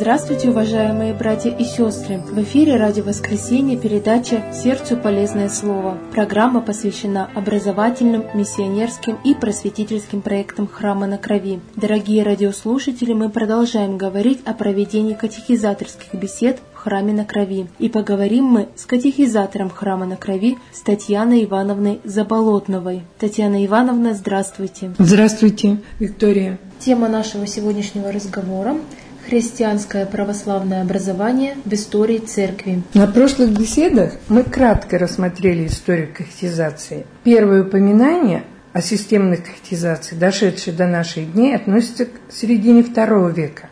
Здравствуйте, уважаемые братья и сестры! В эфире «Радио Воскресенье» передача «Сердцу полезное слово». Программа посвящена образовательным, миссионерским и просветительским проектам Храма на Крови. Дорогие радиослушатели, мы продолжаем говорить о проведении катехизаторских бесед в Храме на Крови. И поговорим мы с катехизатором Храма на Крови, с Татьяной Ивановной Заболотновой. Татьяна Ивановна, здравствуйте! Здравствуйте, Виктория! Тема нашего сегодняшнего разговора – христианское православное образование в истории Церкви. На прошлых беседах мы кратко рассмотрели историю катехизации. Первое упоминание о системной катехизации, дошедшей до наших дней, относится к середине II века,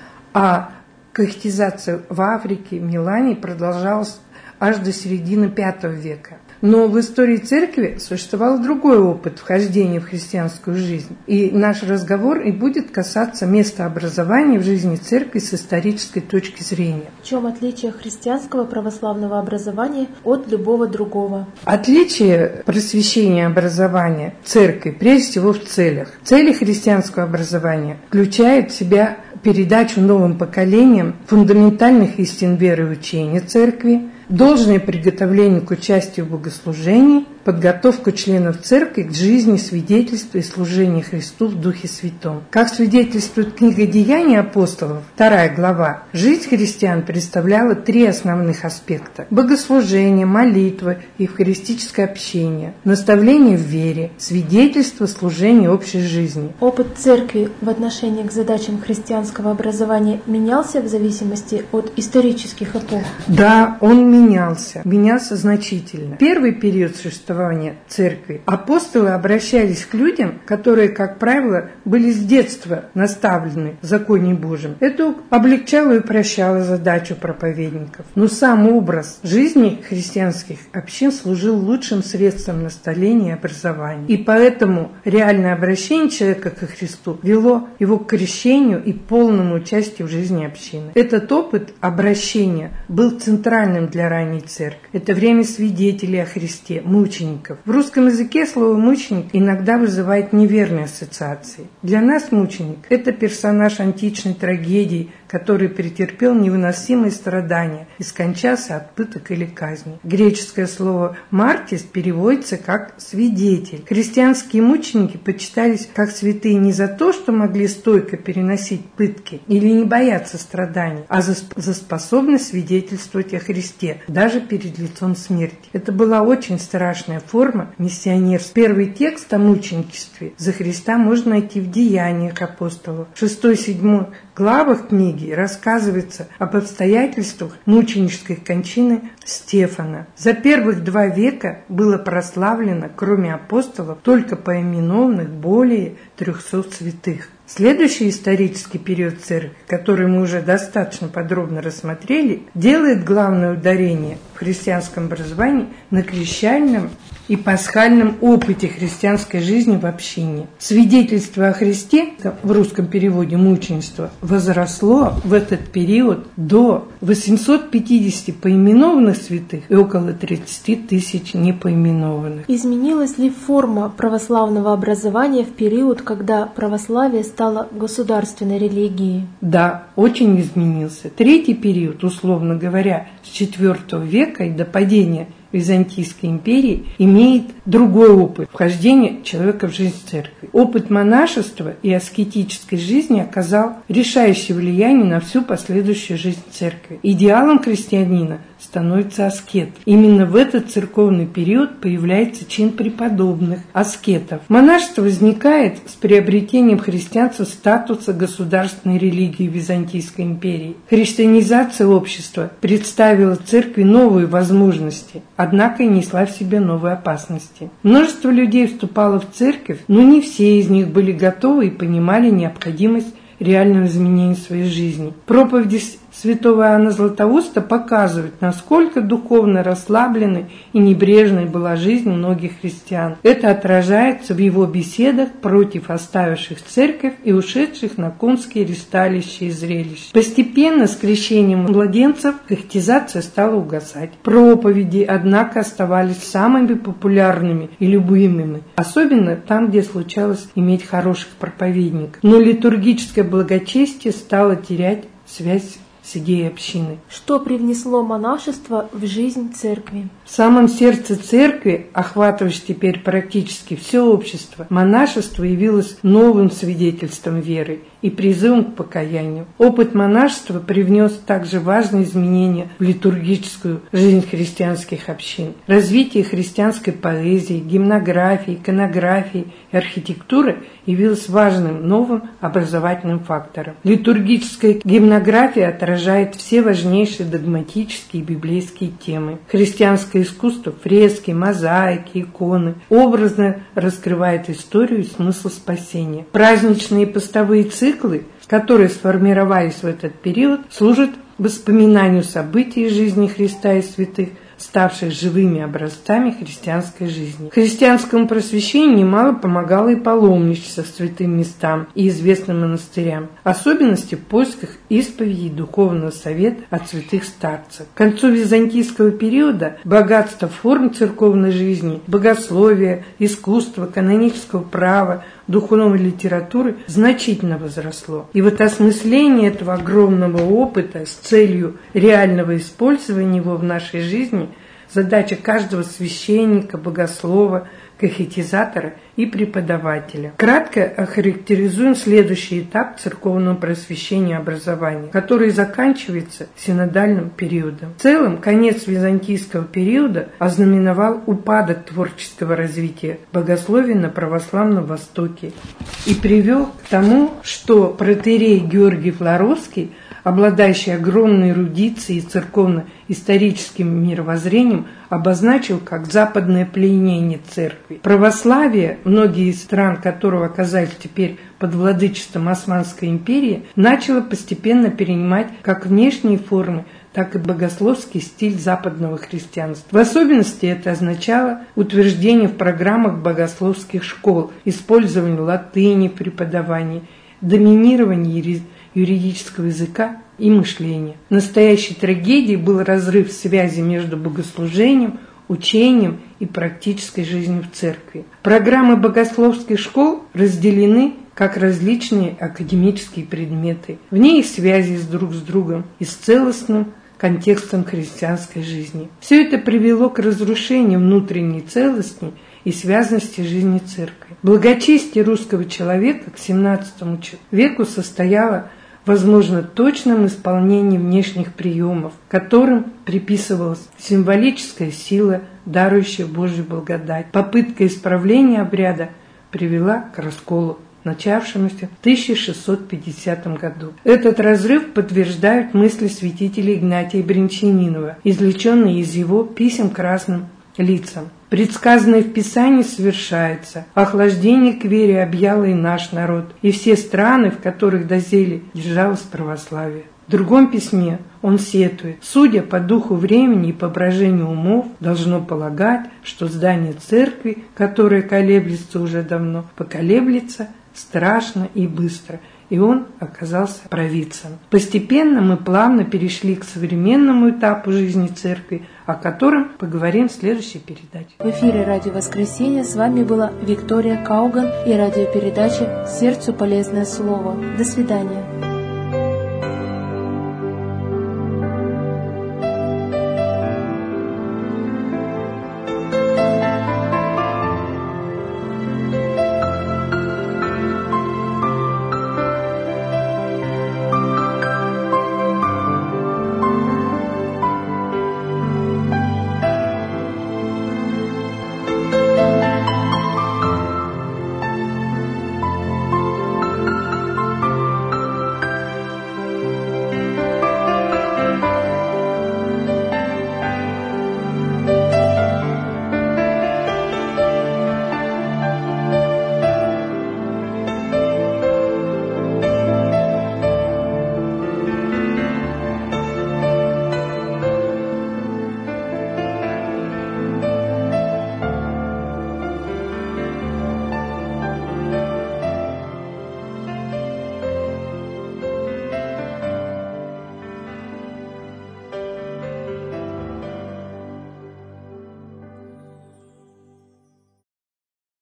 а катехизация в Африке, Милане продолжалась аж до середины V века. Но в истории Церкви существовал другой опыт вхождения в христианскую жизнь. И наш разговор и будет касаться места образования в жизни Церкви с исторической точки зрения. В чем отличие христианского православного образования от любого другого? Отличие просвещения образования Церкви прежде всего в целях. Цели христианского образования включают в себя передачу новым поколениям фундаментальных истин веры и учения Церкви, должное приготовление к участию в богослужении, подготовку членов Церкви к жизни, свидетельству и служению Христу в Духе Святом. Как свидетельствует книга «Деяния апостолов», 2 глава, жизнь христиан представляла 3 основных аспекта: богослужение, молитва и евхаристическое общение, наставление в вере, свидетельство, служение общей жизни. Опыт Церкви в отношении к задачам христианского образования менялся в зависимости от исторических эпох? Да, он менялся значительно. Первый период существования Церкви апостолы обращались к людям, которые, как правило, были с детства наставлены в законе Божьем. Это облегчало и упрощало задачу проповедников. Но сам образ жизни христианских общин служил лучшим средством наставления и образования. И поэтому реальное обращение человека ко Христу вело его к крещению и полному участию в жизни общины. Этот опыт обращения был центральным для ранней Церкви. Это время свидетелей о Христе, мучеников. В русском языке слово «мученик» иногда вызывает неверные ассоциации. Для нас мученик – это персонаж античной трагедии, который претерпел невыносимые страдания и скончался от пыток или казни. Греческое слово «мартис» переводится как «свидетель». Христианские мученики почитались как святые не за то, что могли стойко переносить пытки или не бояться страданий, а за способность свидетельствовать о Христе, даже перед лицом смерти. Это была очень страшная форма миссионерства. Первый текст о мученичестве за Христа можно найти в Деяниях апостолов. В 6-7 главах книги рассказывается об обстоятельствах мученической кончины Стефана. За первых 2 века было прославлено, кроме апостолов, только поименованных более 300 святых. Следующий исторический период Церкви, который мы уже достаточно подробно рассмотрели, делает главное ударение в христианском образовании на крещальном и пасхальном опыте христианской жизни в общине. Свидетельство о Христе, в русском переводе мученичество, возросло в этот период до 850 поименованных святых и около 30 тысяч непоименованных. Изменилась ли форма православного образования в период, когда православие стало государственной религией? Да, очень изменился. Третий период, условно говоря, с IV века и до падения Византийской империи, имеет другой опыт вхождения человека в жизнь Церкви. Опыт монашества и аскетической жизни оказал решающее влияние на всю последующую жизнь Церкви. Идеалом христианина становится аскет. Именно в этот церковный период появляется чин преподобных, аскетов. Монашество возникает с приобретением христианства статуса государственной религии Византийской империи. Христианизация общества представила Церкви новые возможности, однако и несла в себе новые опасности. Множество людей вступало в Церковь, но не все из них были готовы и понимали необходимость реального изменения своей жизни. Проповеди святого Иоанна Златоуста показывают, насколько духовно расслабленной и небрежной была жизнь многих христиан. Это отражается в его беседах против оставивших церковь и ушедших на конские ристалища и зрелища. Постепенно с крещением младенцев катехизация стала угасать. Проповеди, однако, оставались самыми популярными и любимыми, особенно там, где случалось иметь хороших проповедников. Но литургическое благочестие стало терять связь с идеей общины. Что привнесло монашество в жизнь церкви? В самом сердце церкви, охватывающей теперь практически все общество, монашество явилось новым свидетельством веры и призывом к покаянию. Опыт монашества привнес также важные изменения в литургическую жизнь христианских общин. Развитие христианской поэзии, гимнографии, иконографии и архитектуры явилось важным новым образовательным фактором. Литургическая гимнография отражает все важнейшие догматические и библейские темы. Христианское искусство, фрески, мозаики, иконы образно раскрывает историю и смысл спасения. Праздничные постовые циклы, которые сформировались в этот период, служат воспоминанию событий жизни Христа и святых, ставших живыми образцами христианской жизни. Христианскому просвещению немало помогало и паломничество святым местам и известным монастырям, в особенности в поисках исповеди и духовного совета от святых старцев. К концу византийского периода богатство форм церковной жизни, богословия, искусства, канонического права, духовной литературы значительно возросло. И вот осмысление этого огромного опыта с целью реального использования его в нашей жизни – задача каждого священника, богослова, катехизатора и преподавателя. Кратко охарактеризуем следующий этап церковного просвещения и образования, который заканчивается синодальным периодом. В целом, конец византийского периода ознаменовал упадок творческого развития богословия на православном Востоке и привел к тому, что протоиерей Георгий Флоровский, обладающий огромной эрудицией и церковно-историческим мировоззрением, обозначил как западное пленение церкви. Православие, многие из стран которого оказались теперь под владычеством Османской империи, начало постепенно перенимать как внешние формы, так и богословский стиль западного христианства. В особенности это означало утверждение в программах богословских школ, использование латыни в преподавании, доминирование юридического языка и мышления. Настоящей трагедией был разрыв связи между богослужением, учением и практической жизнью в церкви. Программы богословских школ разделены как различные академические предметы, вне их связи друг с другом и с целостным контекстом христианской жизни. Все это привело к разрушению внутренней целостности и связанности жизни церкви. Благочестие русского человека к XVII веку состояло, возможно, точном исполнении внешних приемов, которым приписывалась символическая сила, дарующая Божью благодать. Попытка исправления обряда привела к расколу, начавшемуся в 1650 году. Этот разрыв подтверждают мысли святителя Игнатия Брянчанинова, извлеченные из его писем к разным лицам. Предсказанное в Писании совершается. Охлаждение к вере объяло и наш народ, и все страны, в которых доселе держалось православие. В другом письме он сетует: судя по духу времени и по брожению умов, должно полагать, что здание церкви, которое колеблется уже давно, поколеблется страшно и быстро. И он оказался провидцем. Постепенно мы плавно перешли к современному этапу жизни церкви, о котором поговорим в следующей передаче. В эфире «Радио Воскресенье» с вами была Виктория Кауган и радиопередача «Сердцу полезное слово». До свидания.